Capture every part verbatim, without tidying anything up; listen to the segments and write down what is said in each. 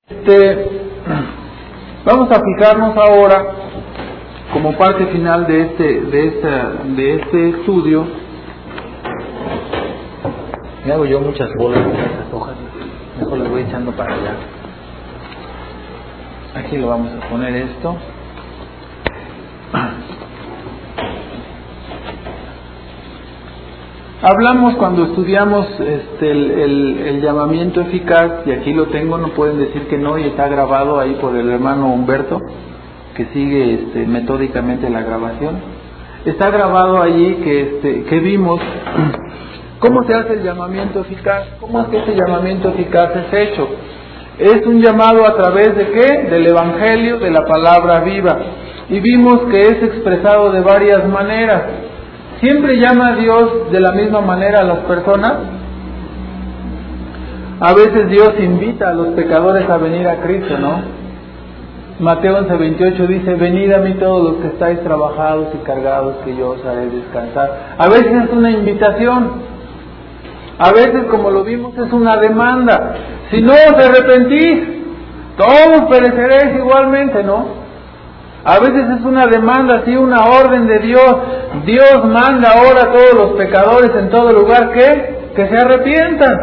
Este, vamos a fijarnos ahora, como parte final de este, de esta, de este estudio. Me hago yo muchas bolas con estas hojas, mejor las voy echando para allá. Aquí lo vamos a poner esto. Hablamos cuando estudiamos este, el, el, el llamamiento eficaz, y aquí lo tengo, no pueden decir que no, y está grabado ahí por el hermano Humberto, que sigue este, metódicamente la grabación. Está grabado allí que, este, que vimos cómo se hace el llamamiento eficaz, cómo es que ese llamamiento eficaz es hecho. Es un llamado a través de ¿qué? Del Evangelio, de la palabra viva. Y vimos que es expresado de varias maneras. ¿Siempre llama a Dios de la misma manera a las personas? A veces Dios invita a los pecadores a venir a Cristo, ¿no? Mateo once veintiocho dice: venid a mí todos los que estáis trabajados y cargados, que yo os haré descansar. A veces es una invitación. A veces, como lo vimos, es una demanda. Si no os arrepentís, todos pereceréis igualmente, ¿no? A veces es una demanda, sí, una orden de Dios. Dios manda ahora a todos los pecadores en todo lugar que, que se arrepientan,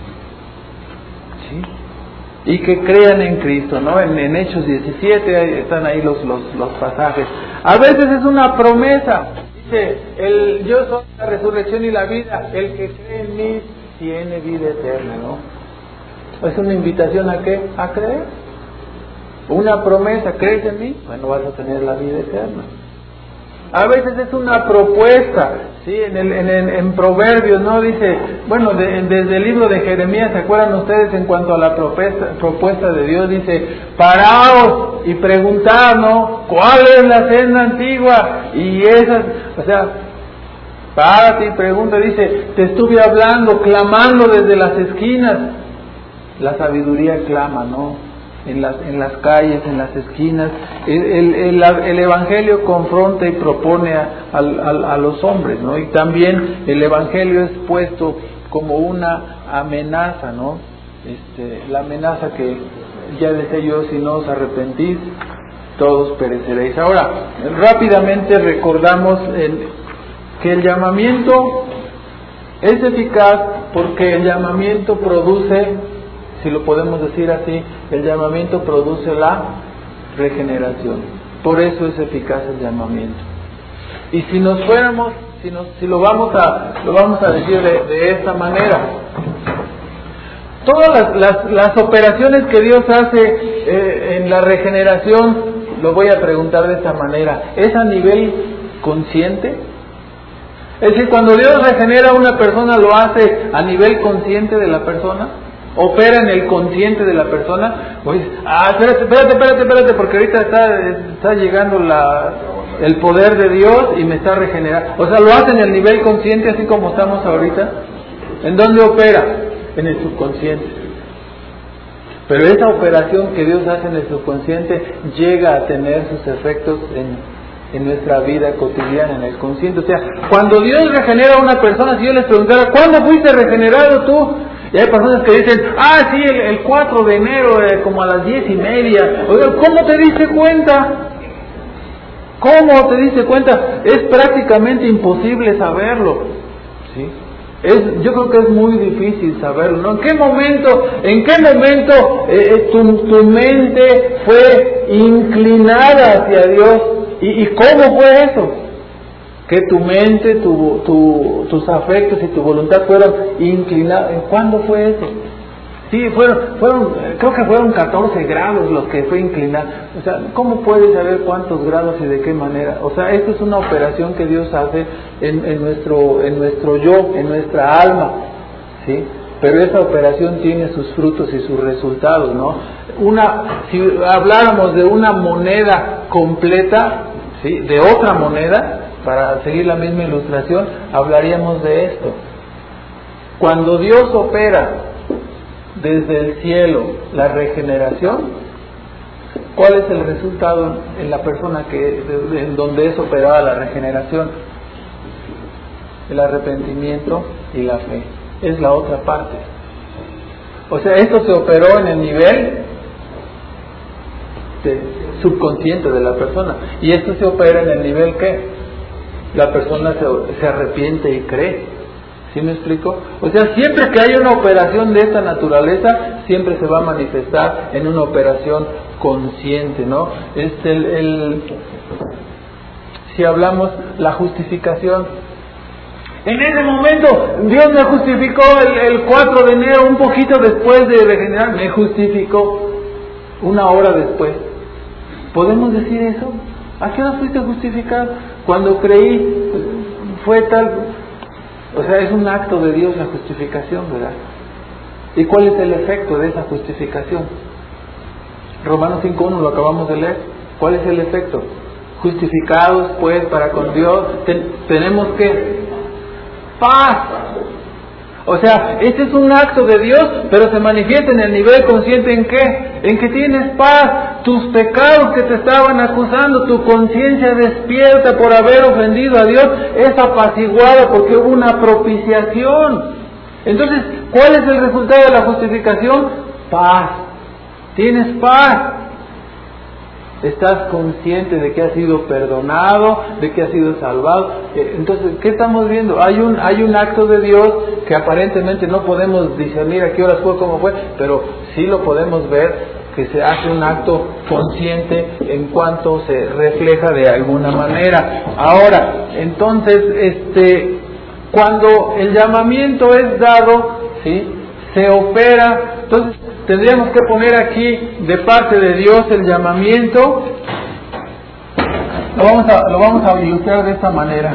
¿sí? Y que crean en Cristo, ¿no? En, en Hechos diecisiete ahí están ahí los, los, los pasajes. A veces es una promesa. Dice, el, yo soy la resurrección y la vida. El que cree en mí tiene vida eterna, ¿no? Es una invitación a ¿qué? A creer. Una promesa, ¿crees en mí? Bueno, vas a tener la vida eterna. A veces es una propuesta, ¿sí? En, el, en, en, en Proverbios, ¿no? Dice, bueno, de, desde el libro de Jeremías, ¿se acuerdan ustedes en cuanto a la propuesta, propuesta de Dios? Dice, paraos y preguntad, ¿no? ¿Cuál es la senda antigua? Y esas, o sea, párate y pregunta. Dice, te estuve hablando, clamando desde las esquinas. La sabiduría clama, ¿no? En las, en las calles, en las esquinas. El, el, el, el Evangelio confronta y propone a, a, a, a los hombres, ¿no? Y también el Evangelio es puesto como una amenaza, ¿no? Este, la amenaza que ya decía yo: si no os arrepentís, todos pereceréis. Ahora, rápidamente recordamos el, que el llamamiento es eficaz porque el llamamiento produce, si lo podemos decir así, el llamamiento produce la regeneración. Por eso es eficaz el llamamiento. Y si nos fuéramos, si, nos, si lo vamos a lo vamos a decir de, de esta manera, todas las, las, las operaciones que Dios hace eh, en la regeneración, lo voy a preguntar de esta manera, ¿es a nivel consciente? Es decir, cuando Dios regenera a una persona, ¿lo hace a nivel consciente de la persona? ¿Opera en el consciente de la persona? Pues, ah, espérate, espérate, espérate, espérate, porque ahorita está, está llegando la, el poder de Dios y me está regenerando. O sea, lo hace en el nivel consciente, así como estamos ahorita. ¿En dónde opera? En el subconsciente. Pero esa operación que Dios hace en el subconsciente llega a tener sus efectos en, en nuestra vida cotidiana, en el consciente. O sea, cuando Dios regenera a una persona, si yo les preguntara, ¿cuándo fuiste regenerado tú? Y hay personas que dicen, ah, sí, el, el cuatro de enero, eh, como a las diez y media. Oiga, ¿cómo te diste cuenta? ¿Cómo te diste cuenta? Es prácticamente imposible saberlo, ¿sí? Es, yo creo que es muy difícil saberlo, ¿no? ¿En qué momento, en qué momento eh, tu, tu mente fue inclinada hacia Dios? ¿Y, y cómo fue eso? Que tu mente, tu, tu, tus afectos y tu voluntad fueron inclinados. ¿Cuándo fue eso? Sí, fueron, fueron, creo que fueron catorce grados los que fue inclinado. O sea, ¿cómo puedes saber cuántos grados y de qué manera? O sea, esto es una operación que Dios hace en, en nuestro, en nuestro yo, en nuestra alma, ¿sí? Pero esa operación tiene sus frutos y sus resultados, ¿no? Una, si habláramos de una moneda completa, ¿sí? De otra moneda, para seguir la misma ilustración, hablaríamos de esto. Cuando Dios opera desde el cielo la regeneración, ¿cuál es el resultado en la persona que en donde es operada la regeneración? El arrepentimiento y la fe. Es la otra parte. O sea, esto se operó en el nivel este, subconsciente de la persona. Y esto se opera en el nivel que la persona se, se arrepiente y cree. ¿Sí me explico? O sea, siempre que haya una operación de esta naturaleza, siempre se va a manifestar en una operación consciente, ¿no? Es el, el si hablamos la justificación. En ese momento, Dios me justificó el, el cuatro de enero, un poquito después de regenerar, me justificó una hora después. ¿Podemos decir eso? ¿A qué hora fuiste justificado? Cuando creí, fue tal. O sea, es un acto de Dios la justificación, ¿verdad? ¿Y cuál es el efecto de esa justificación? Romanos cinco uno lo acabamos de leer. ¿Cuál es el efecto? Justificados pues para con Dios, ten, tenemos que paz. O sea, este es un acto de Dios, pero se manifiesta en el nivel consciente ¿en qué? En que tienes paz. Tus pecados que te estaban acusando, tu conciencia despierta por haber ofendido a Dios, es apaciguada porque hubo una propiciación. Entonces, ¿cuál es el resultado de la justificación? Paz. Tienes paz. Estás consciente de que has sido perdonado, de que has sido salvado. Entonces, ¿qué estamos viendo? Hay un hay un acto de Dios que aparentemente no podemos discernir a qué horas fue, cómo fue, pero sí lo podemos ver, que se hace un acto consciente en cuanto se refleja de alguna manera. Ahora, entonces, este, cuando el llamamiento es dado, ¿sí?, se opera. Entonces, tendríamos que poner aquí de parte de Dios el llamamiento. Lo vamos a, lo vamos a ilustrar de esta manera.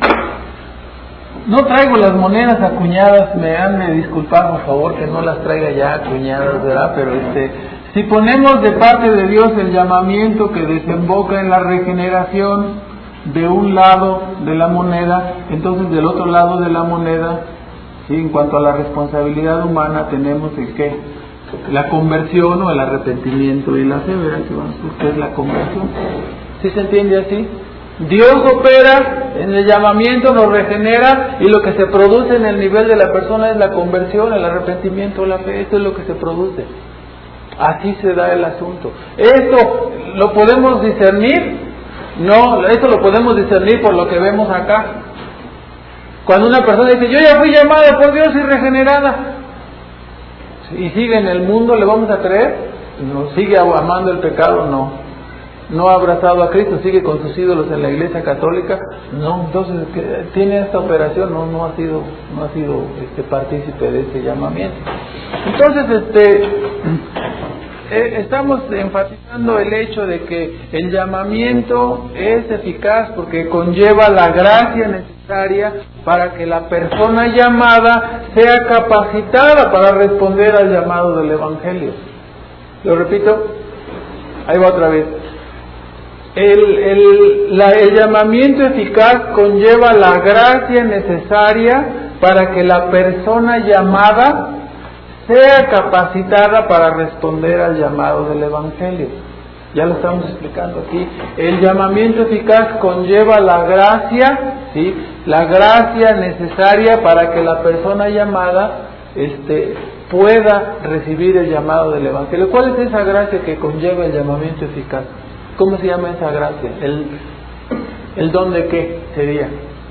No traigo las monedas acuñadas, me han de disculpar por favor que no las traiga ya acuñadas, ¿verdad? Pero este, si ponemos de parte de Dios el llamamiento que desemboca en la regeneración de un lado de la moneda, entonces del otro lado de la moneda, ¿sí?, en cuanto a la responsabilidad humana, tenemos el qué, la conversión o el arrepentimiento y la fe, ¿verdad? Que es la conversión. ¿Sí se entiende así? Dios opera en el llamamiento, nos regenera, y lo que se produce en el nivel de la persona es la conversión, el arrepentimiento, la fe. Esto es lo que se produce. Así se da el asunto. ¿Esto lo podemos discernir? No, esto lo podemos discernir por lo que vemos acá. Cuando una persona dice, yo ya fui llamada por Dios y regenerada, y sigue en el mundo, ¿le vamos a creer? ¿No sigue amando el pecado? No. ¿No ha abrazado a Cristo? ¿Sigue con sus ídolos en la Iglesia Católica? No. Entonces, ¿tiene esta operación? No, no ha sido, no ha sido este, partícipe de este llamamiento. Entonces, este, eh, estamos enfatizando el hecho de que el llamamiento es eficaz porque conlleva la gracia necesaria para que la persona llamada sea capacitada para responder al llamado del Evangelio. Lo repito, ahí va otra vez. El, el, la, el llamamiento eficaz conlleva la gracia necesaria para que la persona llamada sea capacitada para responder al llamado del Evangelio. Ya lo estamos explicando aquí. El llamamiento eficaz conlleva la gracia, ¿sí?, la gracia necesaria para que la persona llamada este, pueda recibir el llamado del Evangelio. ¿Cuál es esa gracia que conlleva el llamamiento eficaz? ¿Cómo se llama esa gracia? ¿El, el don de qué sería?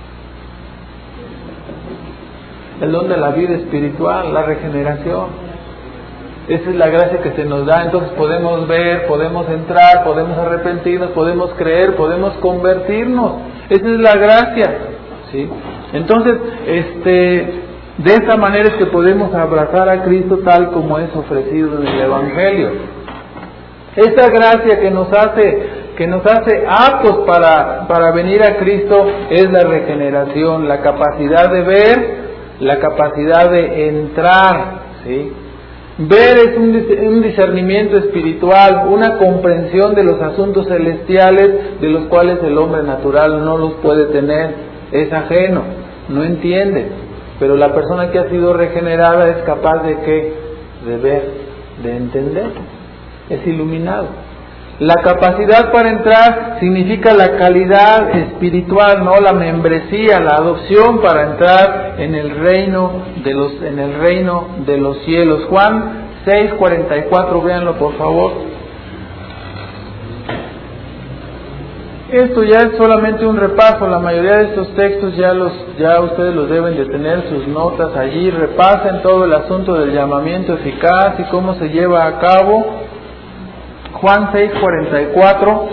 El don de la vida espiritual, la regeneración. Esa es la gracia que se nos da. Entonces podemos ver, podemos entrar, podemos arrepentirnos, podemos creer, podemos convertirnos. Esa es la gracia, ¿sí? Entonces, este, de esta manera es que podemos abrazar a Cristo tal como es ofrecido en el Evangelio. Esta gracia que nos hace, que nos hace aptos para, para venir a Cristo es la regeneración, la capacidad de ver, la capacidad de entrar, ¿sí? Ver es un, un discernimiento espiritual, una comprensión de los asuntos celestiales de los cuales el hombre natural no los puede tener, es ajeno, no entiende, pero la persona que ha sido regenerada es capaz de ¿qué? De ver, de entender. Es iluminado. La capacidad para entrar significa la calidad espiritual, no la membresía, la adopción para entrar en el reino de los en el reino de los cielos. Juan seis cuarenta y cuatro, véanlo por favor. Esto ya es solamente un repaso, la mayoría de estos textos ya los ya ustedes los deben de tener sus notas allí, repasen todo el asunto del llamamiento eficaz y cómo se lleva a cabo. Juan seis cuarenta y cuatro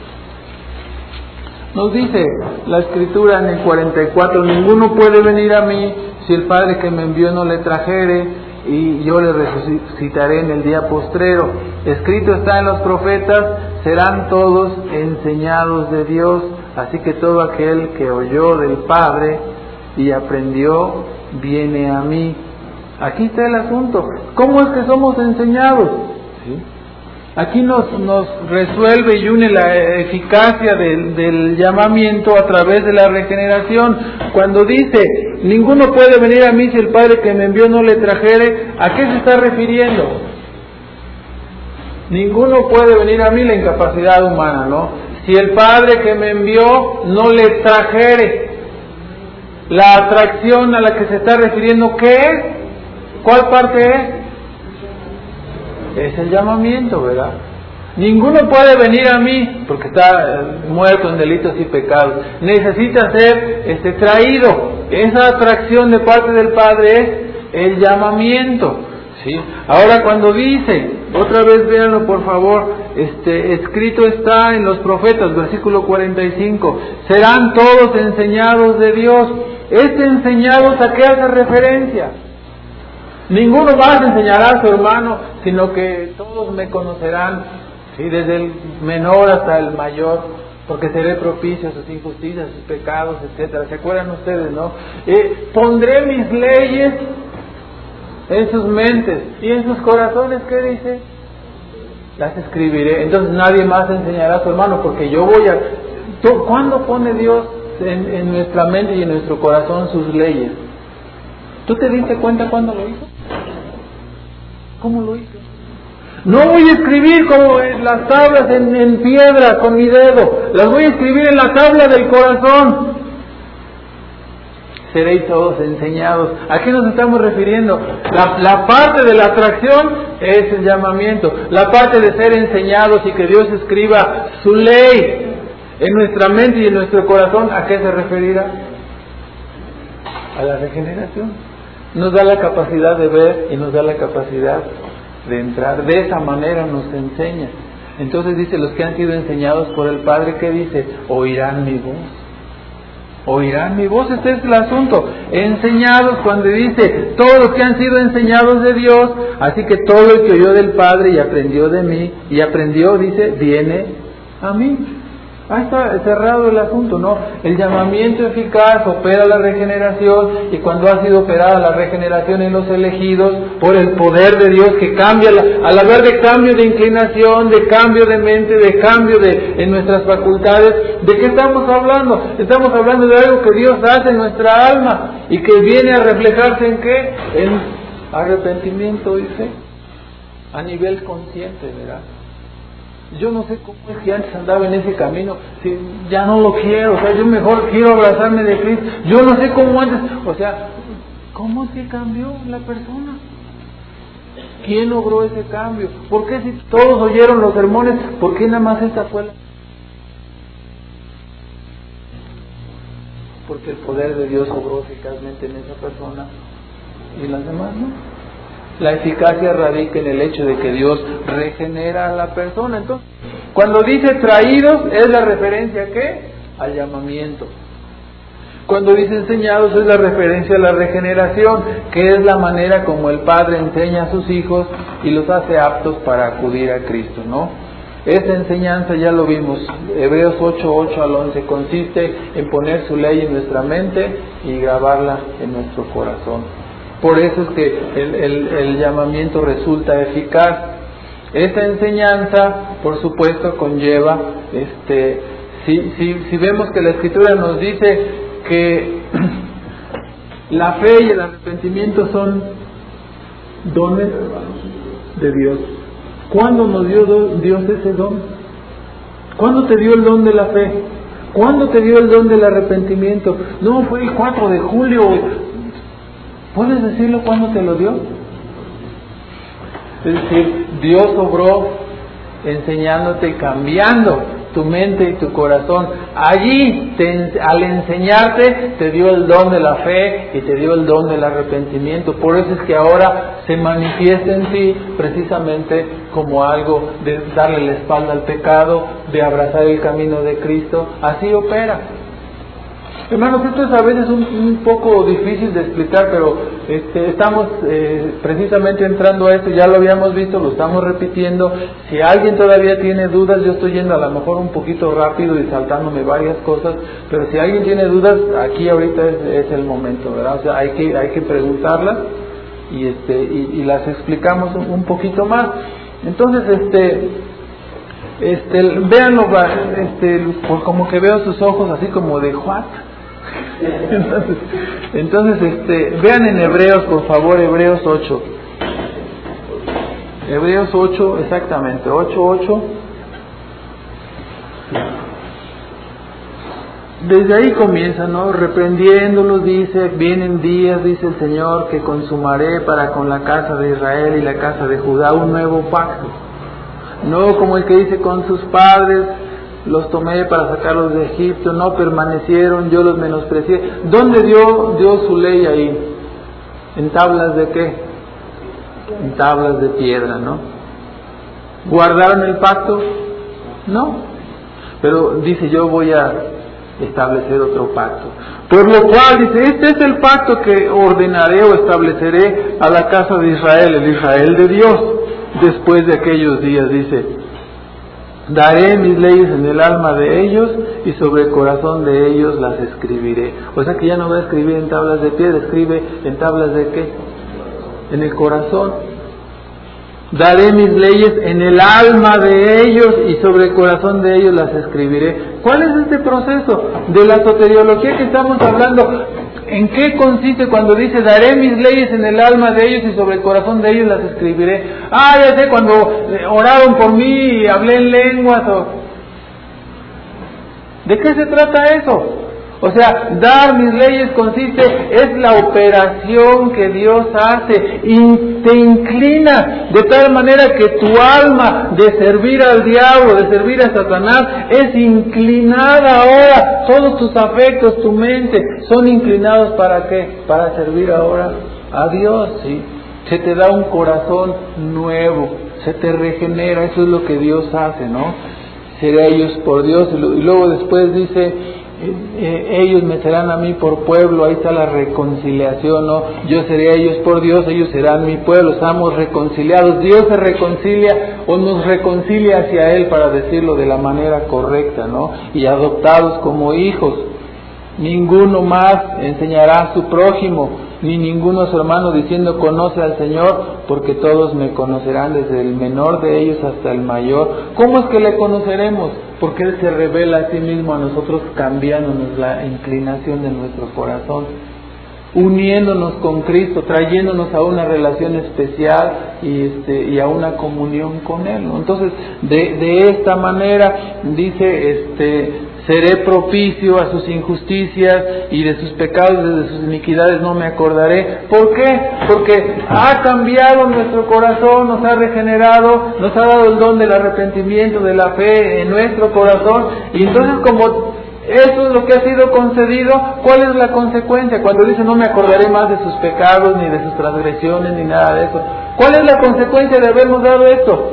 nos dice la escritura en el cuarenta y cuatro: ninguno puede venir a mí si el Padre que me envió no le trajere, y yo le resucitaré en el día postrero. Escrito está en los profetas: serán todos enseñados de Dios. Así que todo aquel que oyó del Padre y aprendió, viene a mí. Aquí está el asunto. ¿Cómo es que somos enseñados? ¿Sí? Aquí nos, nos resuelve y une la eficacia del, del llamamiento a través de la regeneración. Cuando dice, ninguno puede venir a mí si el Padre que me envió no le trajere, ¿a qué se está refiriendo? Ninguno puede venir a mí, la incapacidad humana, ¿no? Si el Padre que me envió no le trajere. La atracción a la que se está refiriendo, ¿qué es? ¿Cuál parte es? Es el llamamiento, ¿verdad? Ninguno puede venir a mí porque está muerto en delitos y pecados. Necesita ser este, traído. Esa atracción de parte del Padre es el llamamiento, ¿sí? Ahora cuando dice, otra vez véanlo por favor, este, escrito está en los profetas, versículo cuarenta y cinco: serán todos enseñados de Dios. Este enseñados, ¿a qué hace referencia? Ninguno más enseñará a su hermano, sino que todos me conocerán, ¿sí? Desde el menor hasta el mayor, porque seré propicio a sus injusticias, sus pecados, etcétera. ¿Se acuerdan ustedes, no? Eh, pondré mis leyes en sus mentes y en sus corazones, ¿qué dice? Las escribiré. Entonces nadie más enseñará a su hermano, porque yo voy a... ¿Cuándo pone Dios en, en nuestra mente y en nuestro corazón sus leyes? ¿Tú te diste cuenta cuándo lo hizo? ¿Cómo lo hizo? No voy a escribir como en las tablas en, en piedra con mi dedo, las voy a escribir en la tabla del corazón. Seréis todos enseñados. ¿A qué nos estamos refiriendo? La, la parte de la atracción es el llamamiento. La parte de ser enseñados y que Dios escriba su ley en nuestra mente y en nuestro corazón, ¿a qué se referirá? A la regeneración. Nos da la capacidad de ver y nos da la capacidad de entrar. De esa manera nos enseña. Entonces dice, los que han sido enseñados por el Padre, ¿qué dice? Oirán mi voz. Oirán mi voz. Este es el asunto. Enseñados, cuando dice, todos los que han sido enseñados de Dios, así que todo el que oyó del Padre y aprendió de mí, y aprendió, dice, viene a mí. Ahí está cerrado el asunto, ¿no? El llamamiento eficaz opera la regeneración, y cuando ha sido operada la regeneración en los elegidos por el poder de Dios que cambia, la, al haber de cambio de inclinación, de cambio de mente, de cambio de en nuestras facultades, ¿de qué estamos hablando? Estamos hablando de algo que Dios hace en nuestra alma y que viene a reflejarse en ¿qué? En arrepentimiento, dice, a nivel consciente, ¿verdad? Yo no sé cómo es que antes andaba en ese camino, si ya no lo quiero, o sea, yo mejor quiero abrazarme de Cristo. Yo no sé cómo antes, o sea, ¿cómo se cambió la persona? ¿Quién logró ese cambio? ¿Por qué si todos oyeron los sermones, por qué nada más esta fue la? Porque el poder de Dios obró eficazmente en esa persona y las demás no. La eficacia radica en el hecho de que Dios regenera a la persona. Entonces, cuando dice traídos, es la referencia ¿a qué? Al llamamiento. Cuando dice enseñados, es la referencia a la regeneración, que es la manera como el Padre enseña a sus hijos y los hace aptos para acudir a Cristo, ¿no? Esta enseñanza ya lo vimos, Hebreos ocho, ocho al once, consiste en poner su ley en nuestra mente y grabarla en nuestro corazón. Por eso es que el, el, el llamamiento resulta eficaz. Esta enseñanza, por supuesto, conlleva, este, si, si, si vemos que la Escritura nos dice que la fe y el arrepentimiento son dones de Dios. ¿Cuándo nos dio Dios ese don? ¿Cuándo te dio el don de la fe? ¿Cuándo te dio el don del arrepentimiento? No, fue el cuatro de julio. ¿Puedes decirlo cuándo te lo dio? Es decir, Dios obró enseñándote, cambiando tu mente y tu corazón. Allí, te, al enseñarte, te dio el don de la fe y te dio el don del arrepentimiento. Por eso es que ahora se manifiesta en ti precisamente como algo de darle la espalda al pecado, de abrazar el camino de Cristo. Así opera. Hermanos, esto es a veces un, un poco difícil de explicar, pero este, estamos eh, precisamente entrando a esto, ya lo habíamos visto, lo estamos repitiendo. Si alguien todavía tiene dudas, yo estoy yendo a lo mejor un poquito rápido y saltándome varias cosas, pero si alguien tiene dudas, aquí ahorita es, es el momento, ¿verdad? O sea, hay que, hay que preguntarlas y, este, y, y las explicamos un, un poquito más. Entonces, este... Este, véanlo, este, por como que veo sus ojos así como de what. Entonces, entonces este, vean en Hebreos, por favor, Hebreos ocho. Hebreos ocho, exactamente, ocho, ocho. Desde ahí comienza, ¿no? Reprendiéndolos, dice, vienen días, dice el Señor, que consumaré para con la casa de Israel y la casa de Judá un nuevo pacto. No como el que dice con sus padres, los tomé para sacarlos de Egipto, no permanecieron, yo los menosprecié. ¿Dónde dio Dios su ley ahí? ¿En tablas de qué? En tablas de piedra, ¿no? ¿Guardaron el pacto? No. Pero dice, yo voy a establecer otro pacto. Por lo cual dice, este es el pacto que ordenaré o estableceré a la casa de Israel, el Israel de Dios. Después de aquellos días, dice, daré mis leyes en el alma de ellos y sobre el corazón de ellos las escribiré. O sea que ya no va a escribir en tablas de piedra, escribe en tablas de qué? En el corazón. Daré mis leyes en el alma de ellos y sobre el corazón de ellos las escribiré. ¿Cuál es este proceso de la soteriología que estamos hablando? ¿En qué consiste cuando dice, daré mis leyes en el alma de ellos y sobre el corazón de ellos las escribiré? Ah, ya sé, cuando oraron por mí y hablé en lenguas. O... ¿De qué se trata eso? O sea, dar mis leyes consiste, es la operación que Dios hace y te inclina de tal manera que tu alma de servir al diablo, de servir a Satanás, es inclinada ahora. Todos tus afectos, tu mente, son inclinados ¿para qué? Para servir ahora a Dios, ¿sí? Se te da un corazón nuevo, se te regenera, eso es lo que Dios hace, ¿no? Seré ellos por Dios, y luego después dice... Eh, ellos me serán a mí por pueblo, ahí está la reconciliación, ¿no? Yo seré a ellos por Dios, ellos serán mi pueblo, estamos reconciliados. Dios se reconcilia o nos reconcilia hacia Él, para decirlo de la manera correcta, ¿no? Y adoptados como hijos. Ninguno más enseñará a su prójimo, ni ninguno a su hermano diciendo conoce al Señor, porque todos me conocerán, desde el menor de ellos hasta el mayor. ¿Cómo es que le conoceremos? Porque Él se revela a sí mismo a nosotros, cambiándonos la inclinación de nuestro corazón, uniéndonos con Cristo, trayéndonos a una relación especial y, este, y a una comunión con Él, ¿no? Entonces, de, de esta manera, dice, este, seré propicio a sus injusticias y de sus pecados, de sus iniquidades no me acordaré. ¿Por qué? Porque ha cambiado nuestro corazón, nos ha regenerado, nos ha dado el don del arrepentimiento, de la fe en nuestro corazón, y entonces como eso es lo que ha sido concedido, ¿cuál es la consecuencia? Cuando dice no me acordaré más de sus pecados, ni de sus transgresiones, ni nada de eso, ¿cuál es la consecuencia de habernos dado esto?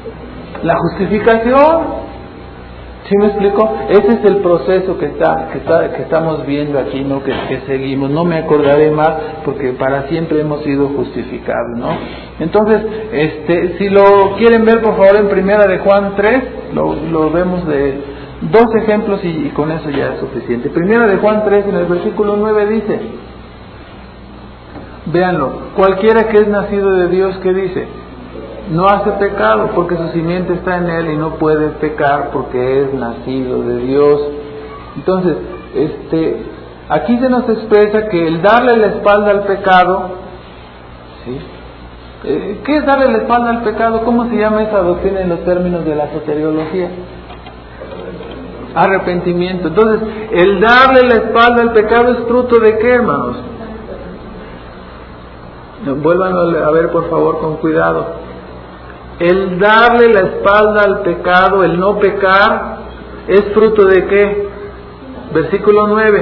La justificación. ¿Sí me explico? Ese es el proceso que está, que está, que estamos viendo aquí, ¿no? Que, que seguimos. No me acordaré más, porque para siempre hemos sido justificados, ¿no? Entonces, este, si lo quieren ver, por favor, en Primera de Juan tres, lo, lo vemos de dos ejemplos y, y con eso ya es suficiente. Primera de Juan tres, en el versículo nueve dice, véanlo, cualquiera que es nacido de Dios, ¿qué dice? No hace pecado, porque su simiente está en él y no puede pecar porque es nacido de Dios. Entonces, este, aquí se nos expresa que el darle la espalda al pecado, ¿sí? Eh, ¿qué es darle la espalda al pecado? ¿Cómo se llama esa doctrina en los términos de la soteriología? Arrepentimiento. Entonces, el darle la espalda al pecado es fruto de ¿qué, hermanos? Vuelvan a ver, por favor, con cuidado. El darle la espalda al pecado, el no pecar, ¿es fruto de qué? Versículo nueve.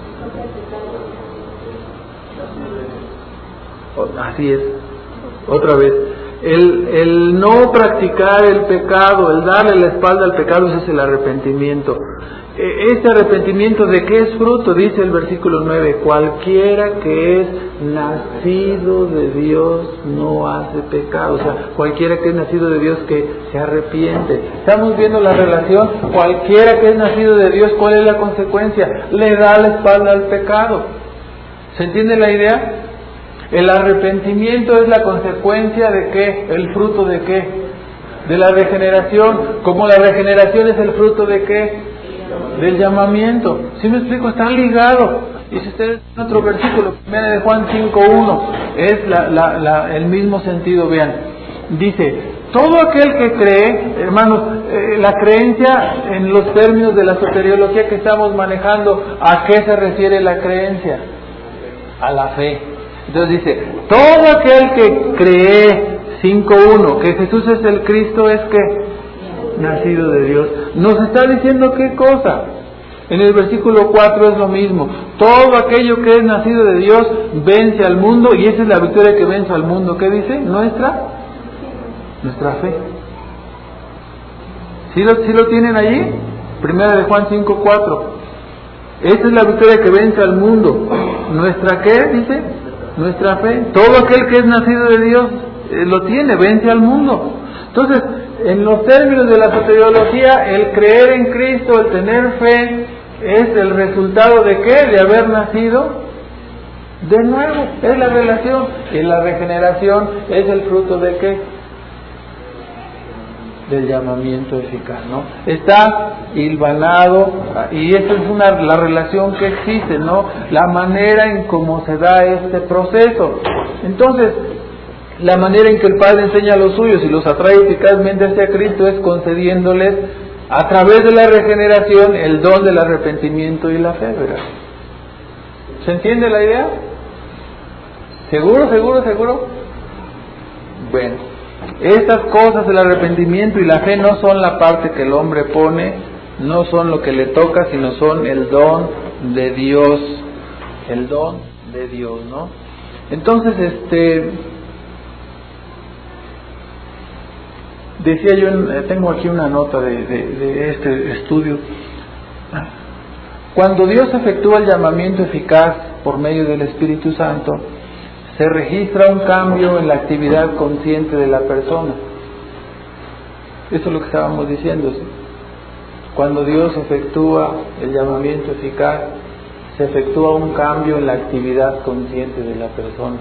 Así es, otra vez. El, el no practicar el pecado, el darle la espalda al pecado, ese es el arrepentimiento. Este arrepentimiento, ¿de qué es fruto? Dice el versículo nueve, cualquiera que es nacido de Dios no hace pecado. O sea, cualquiera que es nacido de Dios que se arrepiente. Estamos viendo la relación, cualquiera que es nacido de Dios, ¿cuál es la consecuencia? Le da la espalda al pecado. ¿Se entiende la idea? El arrepentimiento es la consecuencia de ¿qué? ¿El fruto de qué? De la regeneración. Como la regeneración es el fruto de ¿qué? Del llamamiento. ¿Sí me explico? Están ligados. Y si ustedes en otro versículo, primero de Juan cinco uno, es la, la, la, el mismo sentido, vean. Dice, todo aquel que cree, hermanos, eh, la creencia en los términos de la soteriología que estamos manejando, ¿a qué se refiere la creencia? A la fe. Entonces dice, todo aquel que cree, cinco uno, que Jesús es el Cristo, es que nacido de Dios. Nos está diciendo qué cosa. En el versículo cuatro es lo mismo. Todo aquello que es nacido de Dios vence al mundo, y esa es la victoria que vence al mundo. ¿Qué dice? Nuestra, nuestra fe. ¿Sí lo, sí lo tienen allí? Primera de Juan cinco cuatro. Esa es la victoria que vence al mundo. ¿Nuestra qué? Dice. Nuestra fe. Todo aquel que es nacido de Dios eh, lo tiene, vence al mundo. Entonces, en los términos de la soteriología, el creer en Cristo, el tener fe, es el resultado de ¿qué? De haber nacido de nuevo. Es la relación. Y la regeneración es el fruto de ¿qué? Del llamamiento eficaz, ¿no? Está hilvanado, y esa es una, la relación que existe, ¿no? La manera en cómo se da este proceso. Entonces, la manera en que el Padre enseña a los suyos y los atrae eficazmente hacia Cristo es concediéndoles, a través de la regeneración, el don del arrepentimiento y la fe, ¿verdad? ¿Se entiende la idea? ¿Seguro, seguro, seguro? Bueno. Estas cosas, el arrepentimiento y la fe, no son la parte que el hombre pone, no son lo que le toca, sino son el don de Dios, el don de Dios, ¿no? Entonces, este, decía yo, tengo aquí una nota de, de, de este estudio. Cuando Dios efectúa el llamamiento eficaz por medio del Espíritu Santo, se registra un cambio en la actividad consciente de la persona. Eso es lo que estábamos diciendo, ¿sí? Cuando Dios efectúa el llamamiento eficaz, se efectúa un cambio en la actividad consciente de la persona.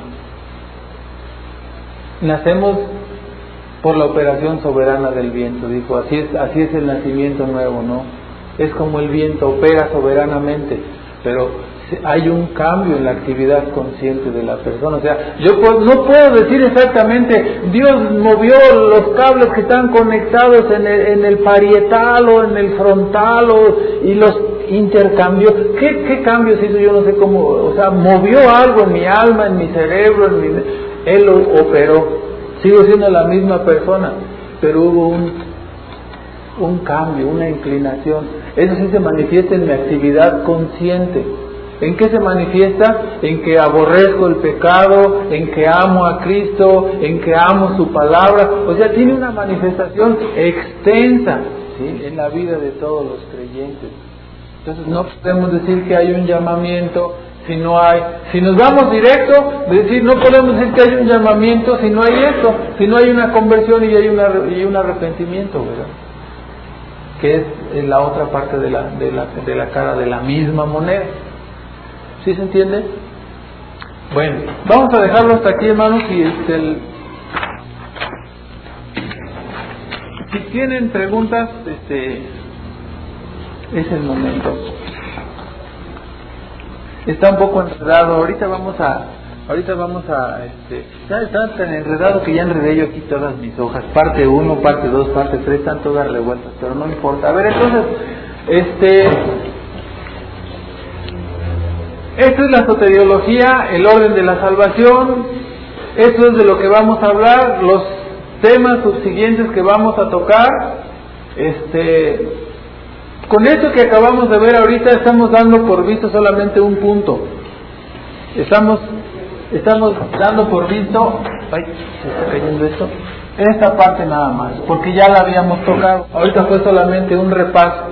Nacemos por la operación soberana del viento, dijo, así es, así es el nacimiento nuevo, ¿no? Es como el viento opera soberanamente, pero hay un cambio en la actividad consciente de la persona. O sea, yo no puedo decir exactamente, Dios movió los cables que están conectados en el, en el parietal o en el frontal o, y los intercambió. ¿Qué, qué cambios hizo? Yo no sé cómo, o sea, movió algo en mi alma, en mi cerebro, en mi, Él lo operó. Sigo siendo la misma persona, pero hubo un, un cambio, una inclinación. Eso sí se manifiesta en mi actividad consciente. ¿En qué se manifiesta? En que aborrezco el pecado, en que amo a Cristo, en que amo su palabra. O sea, tiene una manifestación extensa, ¿sí?, en la vida de todos los creyentes. Entonces no podemos decir que hay un llamamiento si no hay, si nos vamos directo, decir, no podemos decir que hay un llamamiento si no hay esto, si no hay una conversión y hay una, y un arrepentimiento, ¿verdad? Que es la otra parte de la, de la, de la cara de la misma moneda. ¿Sí se entiende? Bueno, vamos a dejarlo hasta aquí, hermanos, y este, el... si tienen preguntas, este, es el momento. Está un poco enredado. Ahorita vamos a, ahorita vamos a, este, ya está tan enredado que ya enredé yo aquí todas mis hojas. Parte uno, parte dos, parte tres, están todas revueltas, pero no importa. A ver, entonces, este, esta es la soteriología, el orden de la salvación. Esto es de lo que vamos a hablar. Los temas subsiguientes que vamos a tocar, este, Con esto que acabamos de ver ahorita estamos dando por visto solamente un punto. Estamos, estamos dando por visto, ay, se está cayendo esto, esta parte nada más, porque ya la habíamos tocado. Ahorita fue solamente un repaso,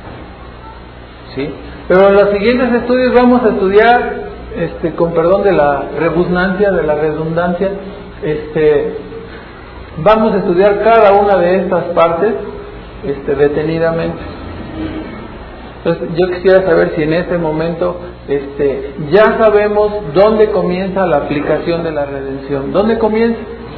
¿sí? Pero en los siguientes estudios vamos a estudiar, este, con perdón de la redundancia, de la redundancia, este, vamos a estudiar cada una de estas partes, este, detenidamente. Entonces, yo quisiera saber si en este momento, este, ya sabemos dónde comienza la aplicación de la redención. ¿Dónde comienza?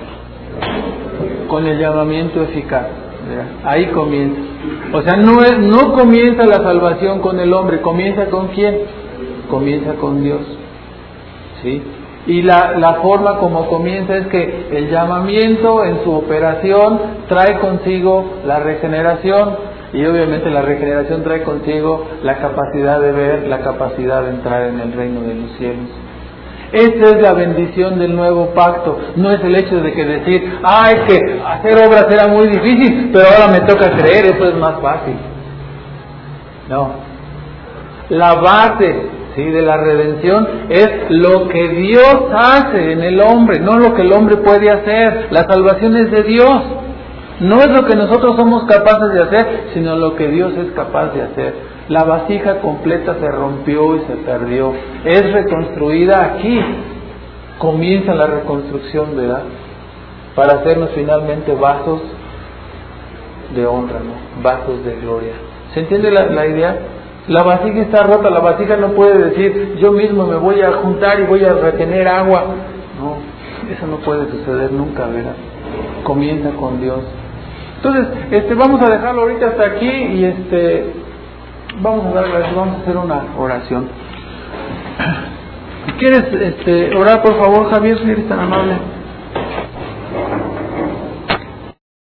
Con el llamamiento eficaz. ¿Verdad? Ahí comienza. O sea, no es, no comienza la salvación con el hombre. ¿Comienza con quién? Comienza con Dios. ¿Sí? Y la, la forma como comienza es que el llamamiento en su operación trae consigo la regeneración. Y obviamente la regeneración trae consigo la capacidad de ver, la capacidad de entrar en el reino de los cielos. Esta es la bendición del nuevo pacto. No es el hecho de que decir, ah, es que hacer obras era muy difícil, pero ahora me toca creer, eso es más fácil. No. La base, ¿sí?, de la redención es lo que Dios hace en el hombre, no lo que el hombre puede hacer. La salvación es de Dios. No es lo que nosotros somos capaces de hacer, sino lo que Dios es capaz de hacer. La vasija completa se rompió y se perdió. Es reconstruida aquí. Comienza la reconstrucción, ¿verdad? Para hacernos finalmente vasos de honra, ¿no? Vasos de gloria. ¿Se entiende la, la idea? La vasija está rota. La vasija no puede decir, yo mismo me voy a juntar y voy a retener agua. No, eso no puede suceder nunca, ¿verdad? Comienza con Dios. Entonces, este, vamos a dejarlo ahorita hasta aquí y este, vamos a dar, vamos a hacer una oración. ¿Quieres este, orar, por favor, Javier, si eres tan amable?